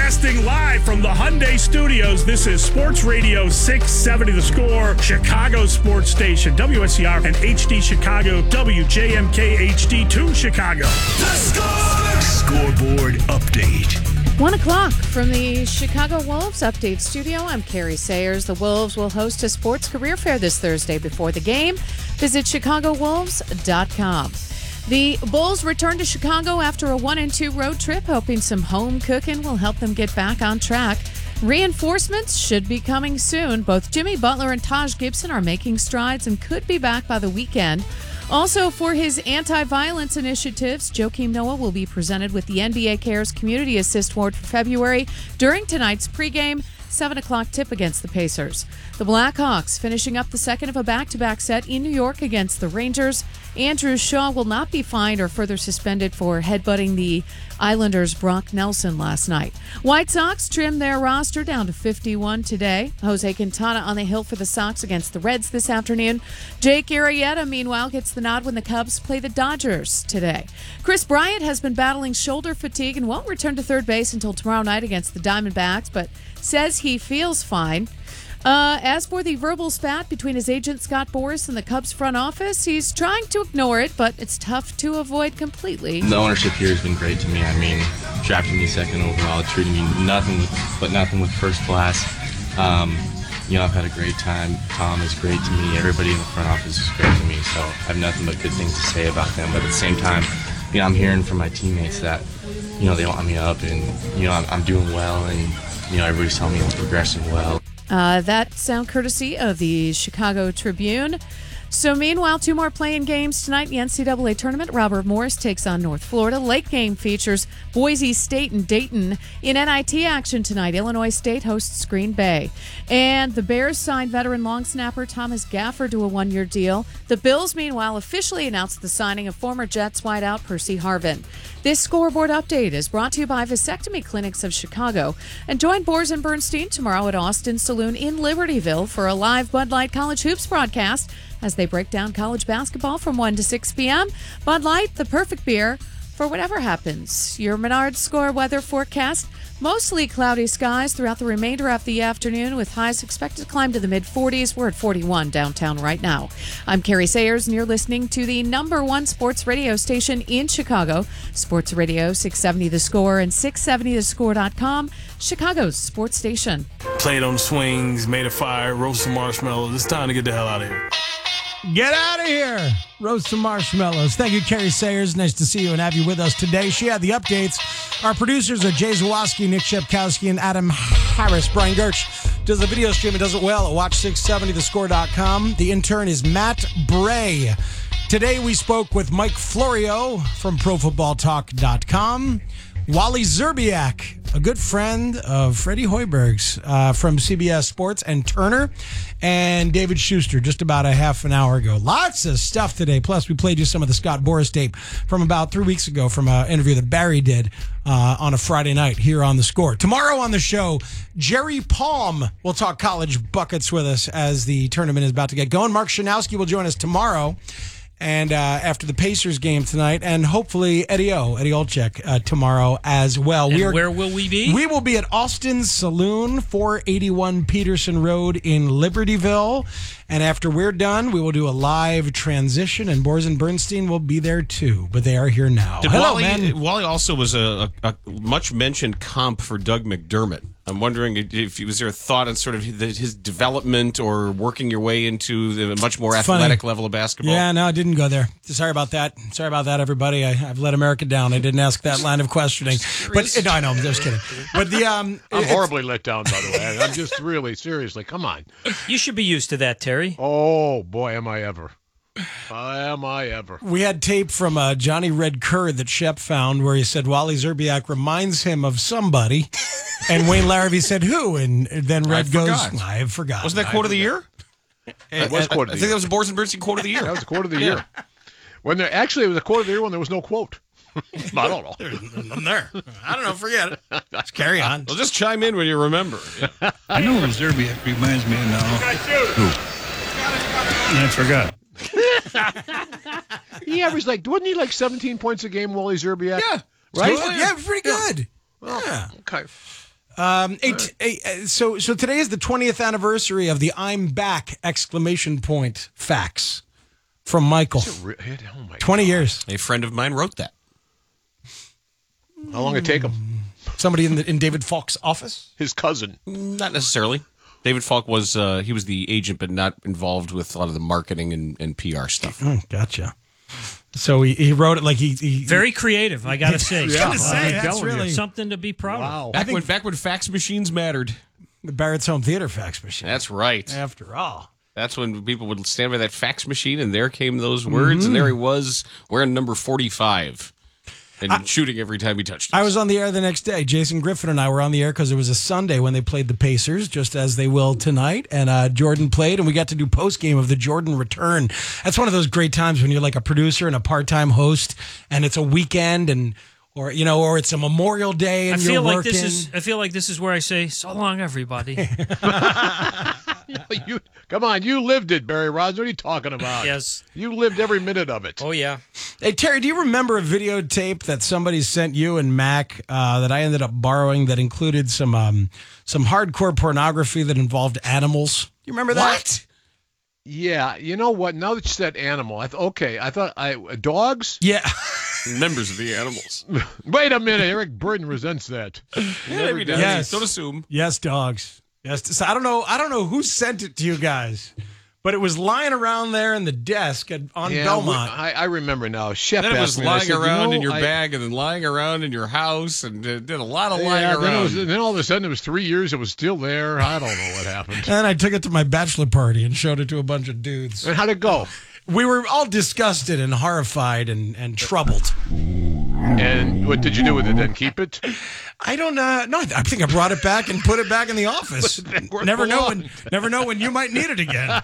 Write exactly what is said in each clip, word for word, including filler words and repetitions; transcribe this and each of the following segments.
Broadcasting live from the Hyundai Studios, this is Sports Radio six seventy The Score, Chicago Sports Station, W S C R and H D Chicago, W J M K H D two Chicago. The Score! Scoreboard update. One o'clock from the Chicago Wolves Update Studio. I'm Carrie Sayers. The Wolves will host a sports career fair this Thursday before the game. Visit chicago wolves dot com. The Bulls return to Chicago after a one and two road trip, hoping some home cooking will help them get back on track. Reinforcements should be coming soon. Both Jimmy Butler and Taj Gibson are making strides and could be back by the weekend. Also, for his anti-violence initiatives, Joakim Noah will be presented with the N B A Cares Community Assist Award for February during tonight's pregame seven o'clock tip against the Pacers. The Blackhawks finishing up the second of a back-to-back set in New York against the Rangers. Andrew Shaw will not be fined or further suspended for headbutting the Islanders' Brock Nelson last night. White Sox trimmed their roster down to fifty-one today. Jose Quintana on the hill for the Sox against the Reds this afternoon. Jake Arrieta, meanwhile, gets the nod when the Cubs play the Dodgers today. Chris Bryant has been battling shoulder fatigue and won't return to third base until tomorrow night against the Diamondbacks, but says he feels fine. Uh, as for the verbal spat between his agent Scott Boras and the Cubs front office, he's trying to ignore it, but it's tough to avoid completely. The ownership here has been great to me. I mean, drafting me second overall, treating me nothing but nothing with first class. Um, you know, I've had a great time. Tom is great to me. Everybody in the front office is great to me, so I have nothing but good things to say about them. But at the same time, you know, I'm hearing from my teammates that, you know, they want me up and, you know, I'm, I'm doing well and, you know, everybody's telling me I'm progressing well. Uh, that sound courtesy of the Chicago Tribune. So meanwhile, two more playing games tonight in the N C double A tournament. Robert Morris takes on North Florida. Late game features Boise State and Dayton. In N I T action tonight, Illinois State hosts Green Bay. And the Bears signed veteran long snapper Thomas Gafford to a one-year deal. The Bills, meanwhile, officially announced the signing of former Jets wideout Percy Harvin. This scoreboard update is brought to you by Vasectomy Clinics of Chicago. And join Bors and Bernstein tomorrow at Austin Saloon in Libertyville for a live Bud Light College Hoops broadcast as they break down college basketball from one to six p.m. Bud Light, the perfect beer for whatever happens. Your Menards Score weather forecast. Mostly cloudy skies throughout the remainder of the afternoon with highs expected to climb to the mid-forties. We're at forty-one downtown right now. I'm Carrie Sayers, and you're listening to the number one sports radio station in Chicago, Sports Radio six seventy The Score and six seventy the score dot com, Chicago's sports station. Played on swings, made a fire, roast some marshmallows. It's time to get the hell out of here. Get out of here. Roast some marshmallows. Thank you, Carrie Sayers. Nice to see you and have you with us today. She had the updates. Our producers are Jay Zawoski, Nick Shepkowski, and Adam Harris. Brian Gertsch does the video stream and does it well at watch six seventy the score dot com. The intern is Matt Bray. Today we spoke with Mike Florio from pro football talk dot com. Wally Szczerbiak, a good friend of Freddie Hoiberg's uh, from C B S Sports, and Turner, and David Schuster just about a half an hour ago. Lots of stuff today. Plus, we played you some of the Scott Boras tape from about three weeks ago from an interview that Barry did uh, on a Friday night here on The Score. Tomorrow on the show, Jerry Palm will talk college buckets with us as the tournament is about to get going. Mark Shanowski will join us tomorrow. And uh, after the Pacers game tonight, and hopefully Eddie O, Eddie Olczyk, uh, tomorrow as well. And we are, where will we be? We will be at Austin's Saloon, four eighty-one Peterson Road in Libertyville. And after we're done, we will do a live transition, and Bors and Bernstein will be there too. But they are here now. Did Hello, Wally, man. Wally also was a, a, a much-mentioned comp for Doug McDermott. I'm wondering if was there a thought on sort of his development or working your way into the much more It's athletic funny. level of basketball? Yeah, no, I didn't go there. Sorry about that. Sorry about that, everybody. I, I've let America down. I didn't ask that line of questioning. But no, I know. I'm just kidding. But the um, I'm it's- horribly let down, by the way. I'm just really, seriously, come on. You should be used to that, Terry. Oh, boy, am I ever. Am I ever. We had tape from uh, Johnny Red Kerr that Shep found where he said Wally Szczerbiak reminds him of somebody. And Wayne Larrabee said, who? And then Red I goes, forgot. I have forgotten. Wasn't that quote of the year? It was quote of the I think year. that was a Bors and Bernstein quote of the year. That was a quote of the year. When there Actually, it was a quote of the year when there was no quote. I don't know. I'm there. I don't know. Forget it. Let's carry on. Well, just chime in when you remember. I know who Szczerbiak reminds me of now. Who? I forgot. He averaged like, wasn't he like seventeen points a game, Wally Szczerbiak? Yeah. Right? Yeah, pretty good. Well, yeah. okay. Um, eight, eight, so so today is the twentieth anniversary of the "I'm back!" exclamation point fax from Michael. Re- oh my Twenty God. years. A friend of mine wrote that. How long did it take him? Somebody in the in David Falk's office. His cousin. Not necessarily. David Falk was uh, he was the agent, but not involved with a lot of the marketing and, and P R stuff. Oh, gotcha. So he, he wrote it like he, he Very creative, I got to say. Yeah, Something- say, that's that's really- something to be proud Wow. of. Back when back when fax machines mattered. the Barrett's Home Theater fax machine. That's right. After all. That's when people would stand by that fax machine, and there came those words, and there he was wearing number forty-five and shooting every time he touched it. I was on the air the next day. Jason Griffin and I were on the air because it was a Sunday when they played the Pacers, just as they will tonight. And uh, Jordan played, and we got to do post game of the Jordan return. That's one of those great times when you're like a producer and a part time host, and it's a weekend, and or you know, or it's a Memorial Day, and I you're feel like working. this is. I feel like this is where I say, "So long, everybody." You, come on, you lived it, Barry Rods. What are you talking about? Yes. You lived every minute of it. Oh yeah. Hey, Terry, do you remember a videotape that somebody sent you and Mac uh, that I ended up borrowing that included some um, some hardcore pornography that involved animals? You remember that? What? Yeah, you know what? Now that you said animal, I th- okay, I thought I dogs. Yeah. Members of the animals. Wait a minute, Eric Burden resents that. Yeah, maybe does. Yes. Don't assume. Yes, dogs. Yes. So I don't know. I don't know who sent it to you guys, but it was lying around there in the desk at, on Yeah, Belmont. we- I, I remember now. Chef Then it was asked me, and I lying said, you around know, in your I- bag, and then lying around in your house, and uh, did a lot of lying Yeah, around. then, it was, then all of a sudden it was three years. It was still there. I don't know what happened. and I took it to my bachelor party and showed it to a bunch of dudes. And how'd it go? We were all disgusted and horrified and, and troubled. And what did you do with it then? Keep it? I don't know. No, I think I brought it back and put it back in the office. Where it Never know belonged. when. Never know when you might need it again.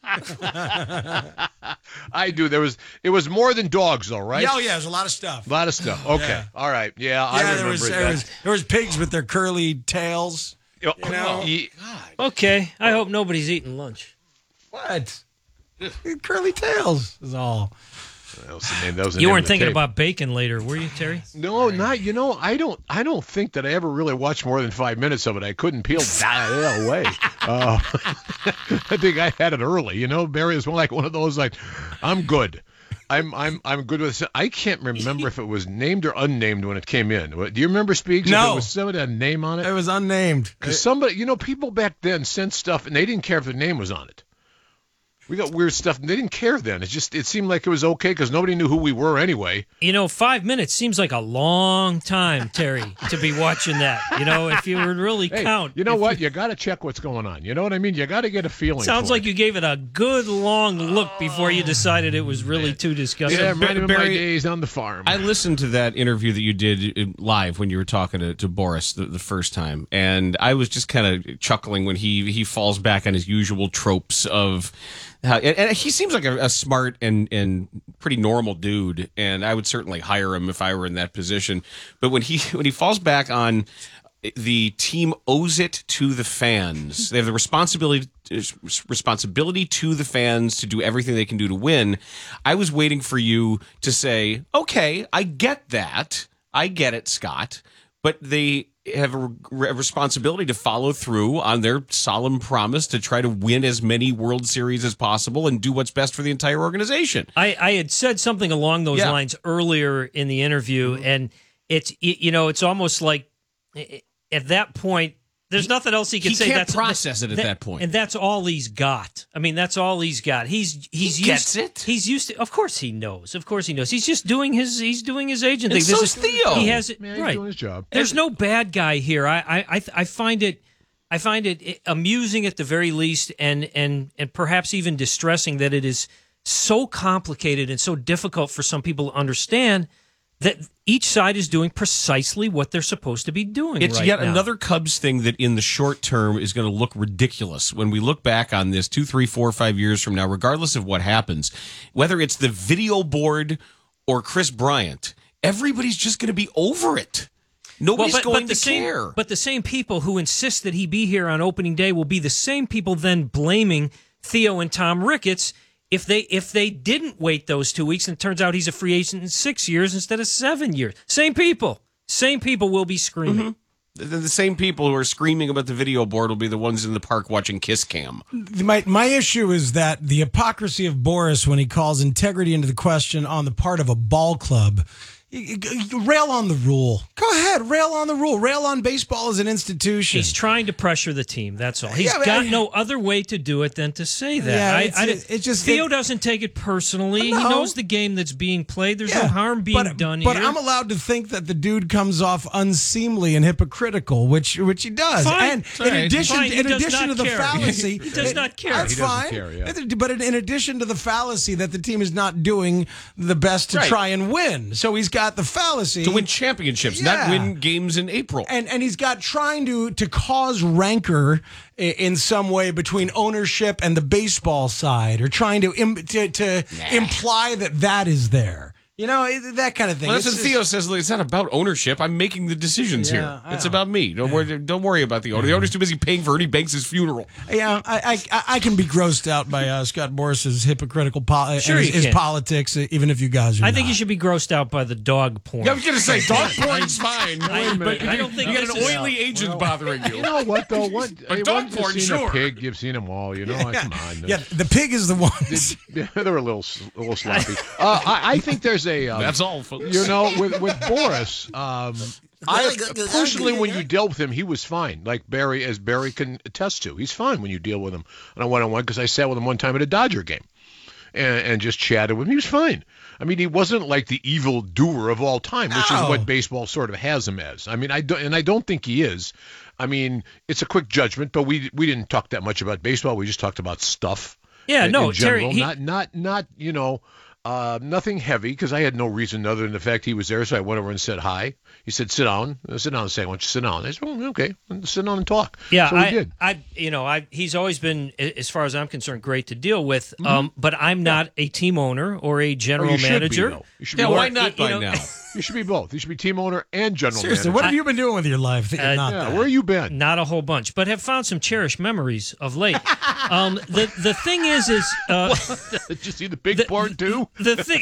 I do. There was. It was more than dogs, though, right? Yeah, oh yeah, there's a lot of stuff. A lot of stuff. Okay. Yeah. All right. Yeah, I Yeah, remember there was, that. there was there was pigs with their curly tails. You know? Ye- Okay. I hope nobody's eating lunch. What? Curly tails is all. That was the name. That was the You name weren't of the thinking tape. about bacon later, were you, Terry? No, not. You know, I don't. I don't think that I ever really watched more than five minutes of it. I couldn't peel that away. Uh, I think I had it early. You know, Barry was like one of those. Like, I'm good. I'm I'm I'm good with this. I can't remember if it was named or unnamed when it came in. What- Do you remember, Speaks? No. If it was somebody had a name on It it. was unnamed. Because somebody, you know, people back then sent stuff and they didn't care if their name was on it. We got weird stuff and they didn't care then. It just it seemed like it was okay because nobody knew who we were anyway. You know, five minutes seems like a long time, Terry, to be watching that. You know, if you would really Hey, count. you know if what? You got to check what's going on. You know what I mean? You got to get a feeling. Sounds for like it. you gave it a good long look before you decided it was really too disgusting. Yeah, reminded me of my Barry- days on the farm. I listened to that interview that you did uh, live when you were talking to, to Boris the, the first time, and I was just kind of chuckling when he he falls back on his usual tropes of how, and, and he seems like a, a smart and and pretty normal dude, and I would certainly hire him if I were in that position. But when he when he falls back on the team owes it to the fans, they have the responsibility responsibility to the fans to do everything they can do to win. I was waiting for you to say, okay, I get that. I get it, Scott. But they have a re- responsibility to follow through on their solemn promise to try to win as many World Series as possible and do what's best for the entire organization. I, I had said something along those Yeah. lines earlier in the interview, and it's y- you know it's almost like i- at that point there's nothing else he can he say. can't That's process it at that point. and that's all he's got. I mean, that's all he's got. He's he's He used, gets it. He's used to. Of course, he knows. Of course, he knows. He's just doing his. He's doing his agent And thing. so's Theo. He has it Man, he's right. doing his job. There's no bad guy here. I I I, I find it. I find it amusing at the very least, and and and perhaps even distressing that it is so complicated and so difficult for some people to understand that each side is doing precisely what they're supposed to be doing. It's right yet now. another Cubs thing that in the short term is going to look ridiculous when we look back on this two, three, four, five years from now, regardless of what happens, whether it's the video board or Chris Bryant, everybody's just going to be over it. Nobody's but, going but the to same, care. But the same people who insist that he be here on opening day will be the same people then blaming Theo and Tom Ricketts if they if they didn't wait those two weeks and it turns out he's a free agent in six years instead of seven years. Same people. Same people will be screaming. The, the same people who are screaming about the video board will be the ones in the park watching Kiss Cam. My my issue is that the hypocrisy of Boris when he calls integrity into the question on the part of a ball club. You, you rail on the rule. Go ahead, rail on the rule. Rail on baseball as an institution. He's trying to pressure the team. That's all. He's Yeah, got I- no other way to do it than to say that. Yeah, I, it's- I, it's just- Theo it- doesn't take it personally. No. He knows the game that's being played. There's Yeah, no harm being but, done but here. I'm allowed to think that the dude comes off unseemly and hypocritical, which which he does. Fine. And It's in all right. addition, Fine. He in does addition not to the care. fallacy, He does not care. That's He doesn't fine. care, yeah. But in addition to the fallacy that the team is not doing the best to Right. try and win, so he's got the fallacy To win championships, Yeah. not win games in April. and and he's got trying to to cause rancor i- in some way between ownership and the baseball side, or trying to im- to, to imply that that is there. You know, it- that kind of thing. Well, that's It's what just- Theo says. It's not about ownership. I'm making the decisions Yeah, here. I It's know. about me. Don't worry. Don't worry about the owner. The owner's too busy paying for Ernie Banks' funeral. Yeah, I, I I can be grossed out by uh, Scott Boris's hypocritical po- Sure his, you his can. politics, uh, even if you guys are. I think not. you should be grossed out by the dog porn. Yeah, I was gonna say dog porn's fine, I- but I don't think you got an this is- oily agent bothering you. You know what though? What, hey, dog once you've porn, seen sure. a pig, you've seen them all. You know, Like, come on. Yeah, the pig is the one. Yeah, they're a little, a little sloppy. Uh, I, I think there's a. Um, That's all, folks. You know, with with Boris, um, I personally, when you dealt with him, he was fine. Like Barry, as Barry can attest to, he's fine when you deal with him on a one-on-one. Because I sat with him one time at a Dodger game, and, and just chatted with him. He was fine. I mean, he wasn't like the evil doer of all time, which No. is what baseball sort of has him as. I mean, I don't, and I don't think he is. I mean, it's a quick judgment, but we we didn't talk that much about baseball. We just talked about stuff. Yeah, in, no, in general, Terry, he- not not not you know. Uh, nothing heavy, because I had no reason other than the fact he was there, so I went over and said hi. He said, sit down. I sit down and say, why don't you sit down? I said, well, okay, sit down and talk. Yeah, so we I, did. I, you know, I he's always been, as far as I'm concerned, great to deal with. Um, but I'm not a team owner or a Or general you should manager. Be, though. You should Yeah, be why both. not you by know- now? You should be both. You should be team owner and general Seriously, manager. what have you been doing with your life that you're Uh, not? yeah, that? where you been? Not a whole bunch, but have found some cherished memories of late. um, the the thing is, is uh, Did you see the big the- part too? the thing,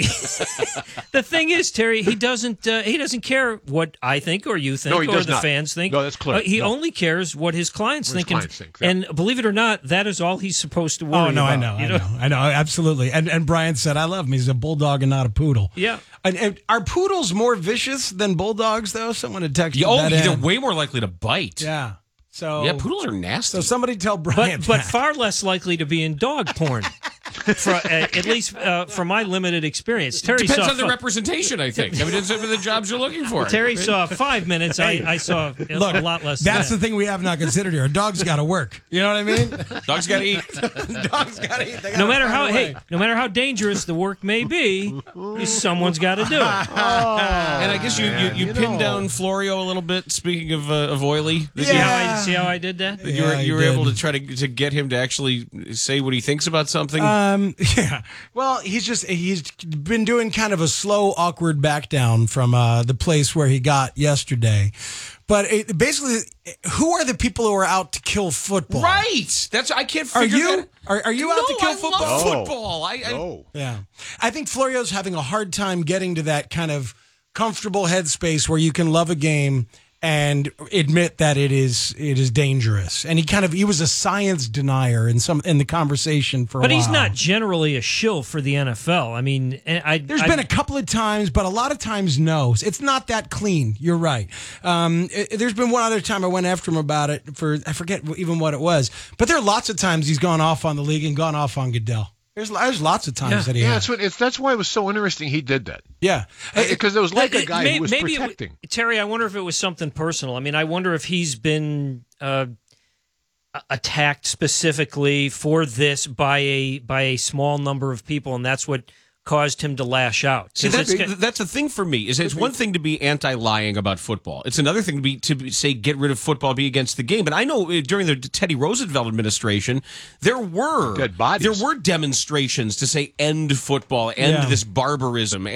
the thing is, Terry, he doesn't uh, he doesn't care what I think or you think No, he or does the not. fans think. No, that's clear. Uh, he No. only cares what his clients What his think. and- clients think, yeah. And believe it or not, that is all he's supposed to worry Oh no, about. I know, you I know, I know, absolutely. And and Brian said, I love him. He's a bulldog and not a poodle. Yeah. And, and are poodles more vicious than bulldogs, though? Someone had texted Oh, that they're in. way more likely to bite. Yeah. So Yeah, poodles are nasty. So somebody tell Brian. But but that. far less likely to be in dog porn. For, uh, at least uh, from my limited experience. Terry Depends saw on the fi- representation, I think. I mean, it's the jobs you're looking for. Terry saw five minutes. I, I saw a, Look, a lot less. That's than the thing we have not considered here. A dog's got to work. You know what I mean? Dogs got to eat. Dog's got to eat. They that. No gotta matter find how a hey, way. no matter how dangerous the work may be, someone's got to do it. And I guess you, you, man, you you pinned know. down Florio a little bit, speaking of, uh, of oily. See how I Yeah. see how I did that? You were, Yeah, you you were able did. to try to, to get him to actually say what he thinks about something. Um, yeah. Well, he's just he's been doing kind of a slow, awkward back down from uh, the place where he got yesterday. But it, basically, who are the people who are out to kill football? Right. That's I can't Are figure you? that. Are, are you out no, to kill I football? Love No. football. I, I, No. Yeah. I think Florio's having a hard time getting to that kind of comfortable headspace where you can love a game and admit that it is it is dangerous. And he kind of he was a science denier in some in the conversation for a But while. he's not generally a shill for the N F L. I mean, I There's I, been a couple of times, but a lot of times no. It's not that clean. You're right. Um, it- there's been one other time I went after him about it for I forget even what it was. But there are lots of times he's gone off on the league and gone off on Goodell. There's there's lots of times Yeah. that he Yeah, has. that's what. It's that's why it was so interesting. He did that Yeah. because it was like It- a guy may- who was maybe it protecting. w- Terry, I wonder if it was something personal. I mean, I wonder if he's been uh, a- attacked specifically for this by a by a small number of people, and that's what caused him to lash out. See, 'Cause that's, it's ca- that's the thing for me. Is it's one thing to be anti-lying about football. It's another thing to be to be, say get rid of football, be against the game. But I know uh, during the Teddy Roosevelt administration, there were Dead bodies. there were demonstrations to say end football, end Yeah. this barbarism.